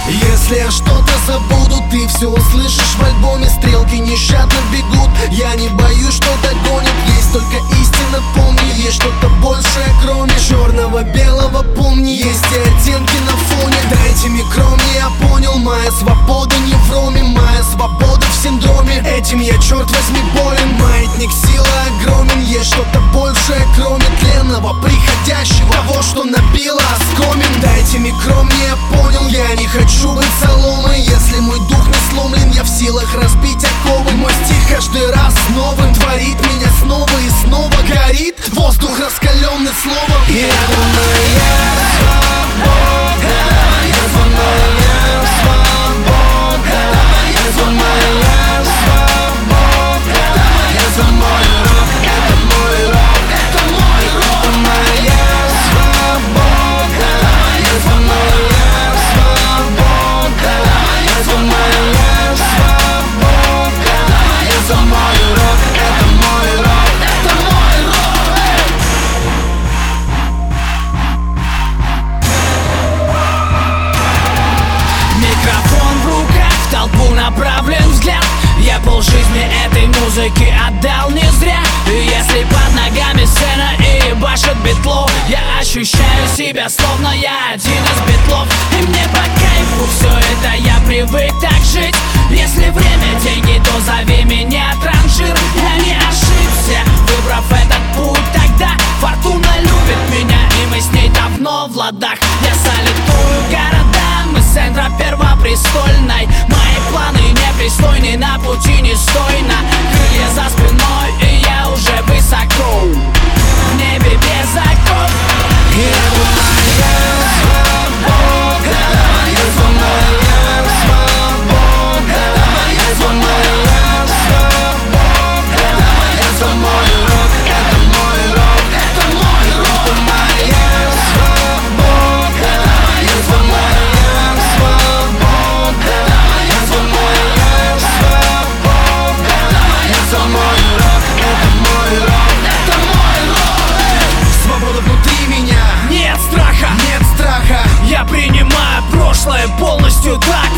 Если я что-то забуду, ты все услышишь в альбоме. Стрелки нещадно бегут, я не боюсь, что догонят. Есть только истина, помни, есть что-то большее, кроме черного, белого, помни. Есть и оттенки на фоне. Дайте микро мне, я понял, моя свобода не в роме, моя свобода в синдроме. Этим я, черт возьми, болен. Маятник силы огромен, есть что-то большее, кроме тленного, приходящего, того, что набило оскомин. Дайте микро мне, я понял, я не хочу быть соломой. Если мой дух не сломлен, я в силах разбить оковы. Мой стих каждый раз новым творит меня снова и снова. Горит воздух, раскаленный словом. И это моя свобода, это моя свобода, это моя свобода, это мой рок, это мой рок, это мой рок, это моя свобода, это моя свобода, это моя свобода, это мой рок, это мой рок, это мой рок. Микрофон в руках, в толпу направлен взгляд. Я полжизни этой музыки отдал не зря. И если под ногами сцена и башит битло, я ощущаю себя, словно я один из битлов. И мне по кайфу все это, я привык так жить. Если время деньги, то зови меня транжир. Я не ошибся, выбрав этот путь тогда. Фортуна любит меня, и мы с ней давно в ладах. Я салютую городам из центра Первопрестольной. Мои планы непристойны, на пути не стойно. Крылья за спиной, и я уже высоко в небе без оков. И это моя свобода, это моя свобода, это моя свобода, это мой рок, это мой рок, это мой рок, это моя свобода, это моя свобода, это моя свобода, это мой рок, это мой рок, это мой рок. Свобода внутри меня, Нет страха, нет страха. я принимаю прошлое полностью так,